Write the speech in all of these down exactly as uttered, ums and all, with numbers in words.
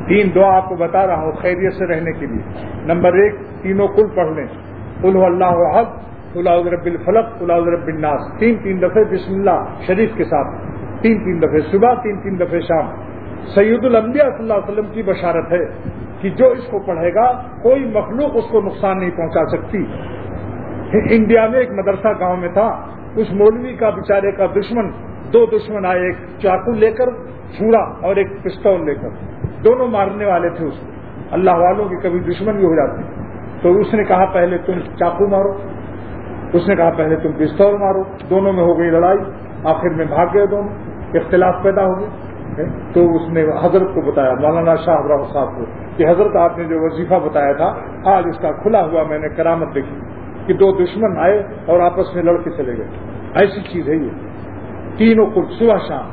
تین دعا آپ کو بتا رہا ہوں خیریت سے رہنے کے لیے. نمبر ایک، تینوں کل پڑھ لیں. قل هو اللہ احد، قل اعوذ برب الفلق، قل اعوذ برب الناس، تین تین دفعے بسم اللہ شریف کے ساتھ، تین تین دفعے صبح، تین تین دفعے شام. سید الانبیاء صلی اللہ علیہ وسلم کی بشارت ہے کہ جو اس کو پڑھے گا کوئی مخلوق اس کو نقصان نہیں پہنچا سکتی. انڈیا میں ایک مدرسہ گاؤں میں تھا، اس مولوی کا بیچارے کا دشمن، دو دشمن آئے، ایک چاقو لے کر چھڑا اور ایک پستول لے کر، دونوں مارنے والے تھے اس کو. اللہ والوں کی کبھی دشمن بھی ہو جاتی. تو اس نے کہا پہلے تم چاقو مارو، اس نے کہا پہلے تم پستول مارو. دونوں میں ہو گئی لڑائی، آخر میں بھاگ گئے دونوں، اختلاف پیدا ہو گئے. تو اس نے حضرت کو بتایا، مولانا شاہ ابراہیم صاحب کو، کہ حضرت آپ نے جو وظیفہ بتایا تھا آج اس کا کھلا ہوا میں نے کرامت دیکھی کہ دو دشمن آئے اور آپس میں لڑ کے چلے گئے. ایسی چیز ہے یہ. تینوں کو صبح شام،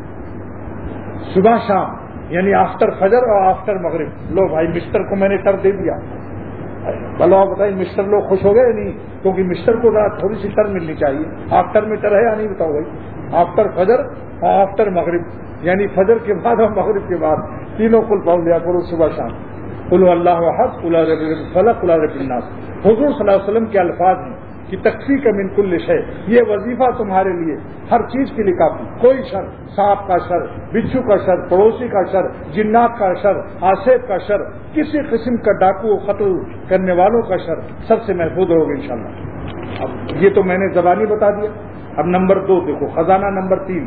صبح شام یعنی آفٹر فجر اور آفٹر مغرب. لو بھائی مسٹر کو میں نے ٹر دے دیا. بلو بتائیے مسٹر لوگ خوش ہو گئے نہیں؟ کیونکہ مسٹر کو تھوڑی سی ٹر ملنی چاہیے. آفٹر میں ٹر ہے یا نہیں بتاؤ بھائی؟ آفٹر فجر اور آفٹر مغرب، یعنی فجر کے بعد اور مغرب کے بعد تینوں کل پڑھ لیا کرو صبح شام. قل اللہ احد، قل اعوذ برب الفلق، قل اعوذ برب الناس. حضور صلی اللہ علیہ وسلم کے الفاظ ہیں کہ تکفیک من کل شیء، یہ وظیفہ تمہارے لیے ہر چیز کے لیے کافی. کوئی شر، سانپ کا شر، بچھو کا شر، پڑوسی کا شر، جنات کا شر، آصف کا شر، کسی قسم کا ڈاکو قتل کرنے والوں کا شر، سب سے محفوظ ہوگا انشاءاللہ. اب یہ تو میں نے زبانی بتا دیا. اب نمبر دو دیکھو، خزانہ نمبر تین،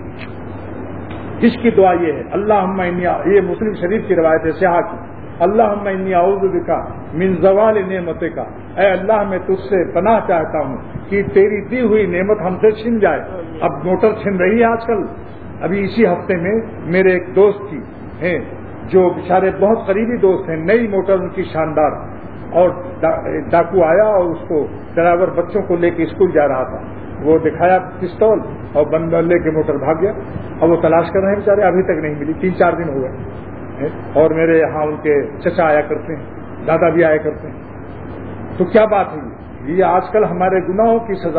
اس کی دعا یہ ہے، اللہم انی، یہ مسلم شریف کی روایت ہے سیاح کی، اللہم انی اعوذ بک من زوال نعمتک، اے اللہ میں تجھ سے پناہ چاہتا ہوں کہ تیری دی ہوئی نعمت ہم سے چھن جائے. اب موٹر چھن رہی ہے آج کل. ابھی اسی ہفتے میں میرے ایک دوست کی ہیں جو بیچارے بہت قریبی دوست ہیں، نئی موٹر ان کی شاندار، اور ڈاکو آیا اور اس کو ڈرائیور بچوں کو لے کے اسکول جا رہا تھا، وہ دکھایا پستول اور بند لے کے موٹر بھاگ گیا. اور وہ تلاش کر رہے ہیں بیچارے، ابھی تک نہیں ملی، تین چار دن ہو گئے. اور میرے یہاں ان کے چچا آیا کرتے ہیں، دادا بھی آیا کرتے ہیں. تو کیا بات ہے یہ یہ آج کل ہمارے گناہوں کی سزا.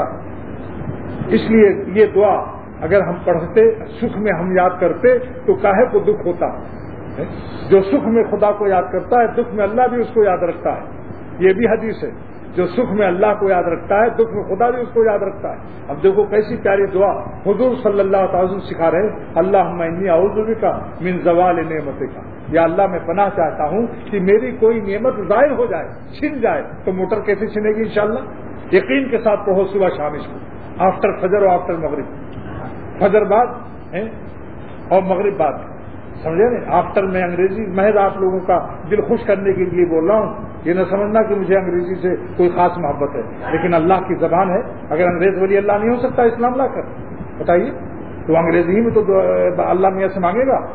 اس لیے یہ دعا اگر ہم پڑھتے، سکھ میں ہم یاد کرتے تو کاہے کو دکھ ہوتا. جو سکھ میں خدا کو یاد کرتا ہے، دکھ میں اللہ بھی اس کو یاد رکھتا ہے. یہ بھی حدیث ہے، جو سکھ میں اللہ کو یاد رکھتا ہے، دکھ میں خدا بھی اس کو یاد رکھتا ہے. اب دیکھو کیسی پیاری دعا حضور صلی اللہ تعالی وسلم سکھا رہے ہیں، اللہم انی اعوذ بک من زوال نعمتک، یا اللہ میں پناہ چاہتا ہوں کہ میری کوئی نعمت ظاہر ہو جائے، چھن جائے. تو موٹر کیسے چھنے گی انشاءاللہ؟ یقین کے ساتھ پڑھو صبح شام اس کو، آفٹر فجر اور آفٹر مغرب. فجر بعد اور مغرب بعد، سمجھے نا؟ آفٹر میں انگریزی محض آپ لوگوں کا دل خوش کرنے کے لیے بول رہا ہوں. یہ نہ سمجھنا کہ مجھے انگریزی سے کوئی خاص محبت ہے، لیکن اللہ کی زبان ہے. اگر انگریز ولی اللہ نہیں ہو سکتا اسلام لا کر، بتائیے؟ تو انگریزی ہی میں تو اللہ میاں سے مانگے گا.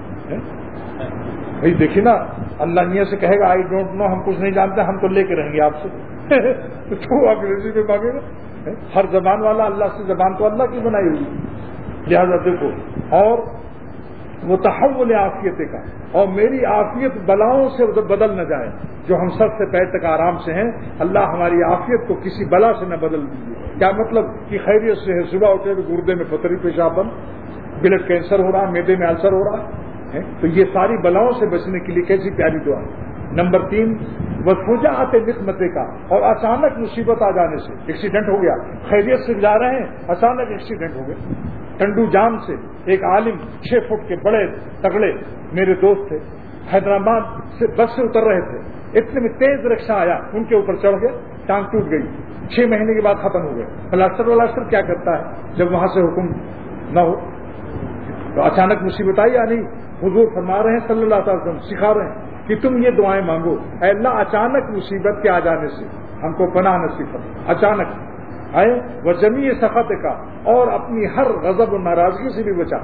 بھائی دیکھیے نا، اللہ میاں سے کہے گا آئی ڈونٹ نو، ہم کچھ نہیں جانتے، ہم تو لے کے رہیں گے آپ سے. تو انگریزی میں مانگے گا؟ ہر زبان والا اللہ سے، زبان تو اللہ کی بنائی ہوئی. لہٰذا دیکھو، اور وہ تحول عافیت کا، اور میری عافیت بلاؤں سے بدل نہ جائے. جو ہم سر سے پیر تک آرام سے ہیں، اللہ ہماری عافیت کو کسی بلا سے نہ بدل دیجیے. کیا مطلب کہ خیریت سے ہے، صبح اٹھے تو گردے میں پتھری پیشاب بند، بلڈ کینسر ہو رہا، میدے میں السر ہو رہا ہے. تو یہ ساری بلاؤں سے بچنے کے لیے کیسی پیاری دعا. نمبر تین، وفجاءت نقمت کا، اور اچانک مصیبت آ جانے سے. ایکسیڈنٹ ہو گیا، خیریت سے جا رہے ہیں، اچانک ایکسیڈنٹ ہو گیا. ٹنڈو جام سے ایک عالم چھ فٹ کے بڑے تگڑے میرے دوست تھے، حیدرآباد سے بس سے اتر رہے تھے، اتنے میں تیز رکشا آیا، ان کے اوپر چڑھ گئے، ٹانگ ٹوٹ گئی. چھ مہینے کے بعد ختم ہو گئے. پلاسٹر ولاسٹر کیا کرتا ہے جب وہاں سے حکم نہ ہو؟ تو اچانک مصیبت آئی یا نہیں؟ حضور فرما رہے ہیں صلی اللہ علیہ وسلم، سکھا رہے ہیں کہ تم یہ دعائیں مانگو، اے اللہ اچانک مصیبت کے آ جانے سے ہم کو پناہ نصیب فرما. اچانک آئے وہ جمیع سخط کا، اور اپنی ہر غضب و ناراضگی سے بھی بچا.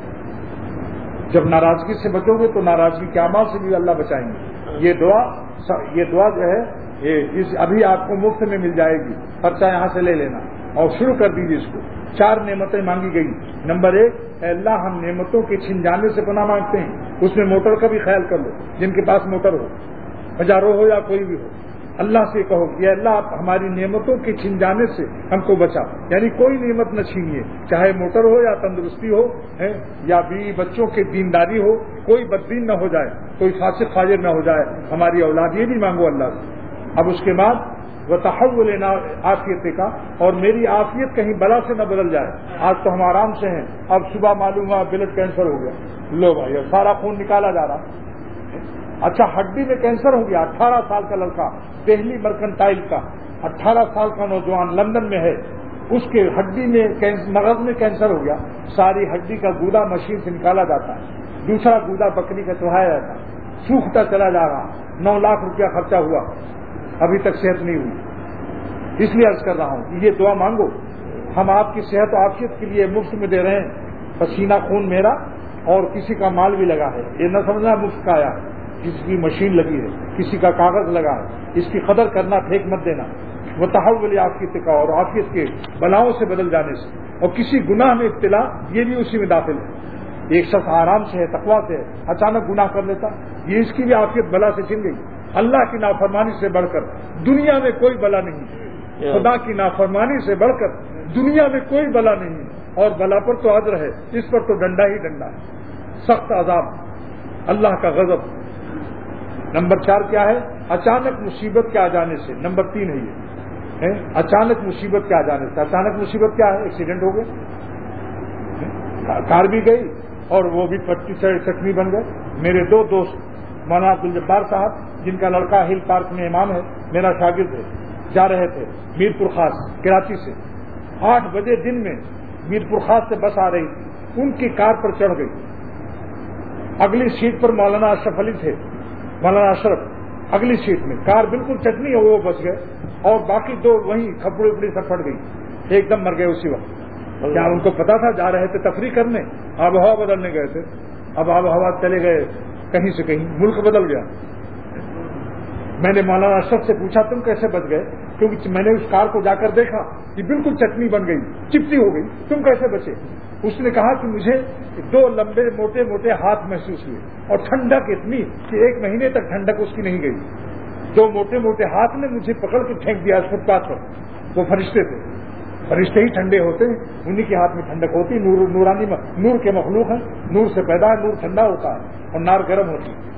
جب ناراضگی سے بچو گے تو ناراضگی کے اعمال سے بھی اللہ بچائیں گے. یہ دعا یہ دعا جو ہے یہ ابھی آپ کو مفت میں مل جائے گی، پرچہ یہاں سے لے لینا اور شروع کر دیجیے اس کو. چار نعمتیں مانگی گئی. نمبر ایک، اے اللہ ہم نعمتوں کے چھن جانے سے پناہ مانگتے ہیں. اس میں موٹر کا بھی خیال کر لو، جن کے پاس موٹر ہو، ہزاروں ہو یا کوئی بھی ہو، اللہ سے کہو کہ اللہ آپ ہماری نعمتوں کے چھن جانے سے ہم کو بچا، یعنی کوئی نعمت نہ چھینیے، چاہے موٹر ہو یا تندرستی ہو ہے یا بیوی بچوں کی دینداری ہو، کوئی بددین نہ ہو جائے، کوئی فاسق فاجر نہ ہو جائے ہماری اولاد، یہ بھی مانگو اللہ سے۔ اب اس کے بعد وتحول عافیت کا، اور میری عافیت کہیں بلا سے نہ بدل جائے۔ آج تو ہم آرام سے ہیں، اب صبح معلوم ہوا بلڈ کینسر ہو گیا، لو بھائی سارا خون نکالا جا رہا۔ اچھا ہڈی میں کینسر ہو گیا، اٹھارہ سال کا لڑکا دہلی مرکنٹائل کا، اٹھارہ سال کا نوجوان لندن میں ہے، اس کے ہڈی میں مغز میں کینسر ہو گیا، ساری ہڈی کا گودا مشین سے نکالا جاتا ہے، دوسرا گودا بکری کا چڑھایا جاتا ہے، سوکھتا چلا جا رہا، نو لاکھ روپیہ خرچہ ہوا، ابھی تک صحت نہیں ہوئی۔ اس لیے عرض کر رہا ہوں کہ یہ دعا مانگو، ہم آپ کی صحت و عافیت کے لیے مفت میں دے رہے ہیں، پسینہ خون میرا اور کسی کا مال بھی لگا ہے، یہ نہ سمجھنا مفت کا آیا ہے، کسی کی مشین لگی ہے، کسی کا کاغذ لگا ہے، اس کی قدر کرنا، پھینک مت دینا۔ وتحول عافیت کا، اور عافیت کے بلاؤں سے بدل جانے سے، اور کسی گناہ میں ابتلا، یہ بھی اسی میں داخل ہے۔ ایک شخص آرام سے ہے، تقویٰ سے ہے، اچانک گناہ کر لیتا، یہ اس کی بھی عافیت بلا سے چھن گئی۔ اللہ کی نافرمانی سے بڑھ کر دنیا میں کوئی بلا نہیں، خدا کی نافرمانی سے بڑھ کر دنیا میں کوئی بلا نہیں، اور بلا پر تو اجر ہے، اس پر تو ڈنڈا ہی ڈنڈا ہے، سخت عذاب، اللہ کا غضب۔ نمبر چار کیا ہے؟ اچانک مصیبت کے آ جانے سے۔ نمبر تین ہے یہ ہے اچانک مصیبت کے آ جانے سے۔ اچانک مصیبت کیا ہے؟ ایکسیڈنٹ ہو گیا، کار بھی گئی اور وہ بھی پٹی سے چٹنی بن گئے۔ میرے دو دوست مولانا عبدالجبار صاحب، جن کا لڑکا ہل پارک میں امام ہے، میرا شاگرد ہے، جا رہے تھے میرپور خاص کراچی سے، آٹھ بجے دن میں میرپور خاص سے بس آ رہی تھی، ان کی کار پر چڑھ گئی، اگلی سیٹ پر مولانا اشرف علی تھے، مولانا اشرف اگلی سیٹ میں، کار بالکل چٹنی ہو، وہ بچ گئے، اور باقی دو وہیں کھپڑی اپڑی سب پھٹ گئی، ایک دم مر گئے اسی وقت۔ کیا ان کو پتا تھا؟ جا رہے تھے تفریح کرنے، آب و ہوا بدلنے گئے تھے، اب آب و ہوا چلے گئے کہیں سے کہیں، ملک بدل گیا۔ میں نے مولانا اشرف سے پوچھا تم کیسے بچ گئے؟ کیونکہ میں نے اس کار کو جا کر دیکھا کہ بالکل چٹنی بن گئی، چپٹی ہو گئی، تم کیسے بچے؟ اس نے کہا کہ مجھے دو لمبے موٹے موٹے ہاتھ محسوس ہوئے، اور ٹھنڈک اتنی کہ ایک مہینے تک ٹھنڈک اس کی نہیں گئی، دو موٹے موٹے ہاتھ نے مجھے پکڑ کے پھینک دیا فٹ پاتھ پر۔ وہ فرشتے تھے، فرشتے ہی ٹھنڈے ہوتے ہیں، انہی کے ہاتھ میں ٹھنڈک ہوتی، نور نورانی نور کے مخلوق ہیں، نور سے پیدا ہے، نور ٹھنڈا ہوتا ہے اور نار گرم ہوتی ہے۔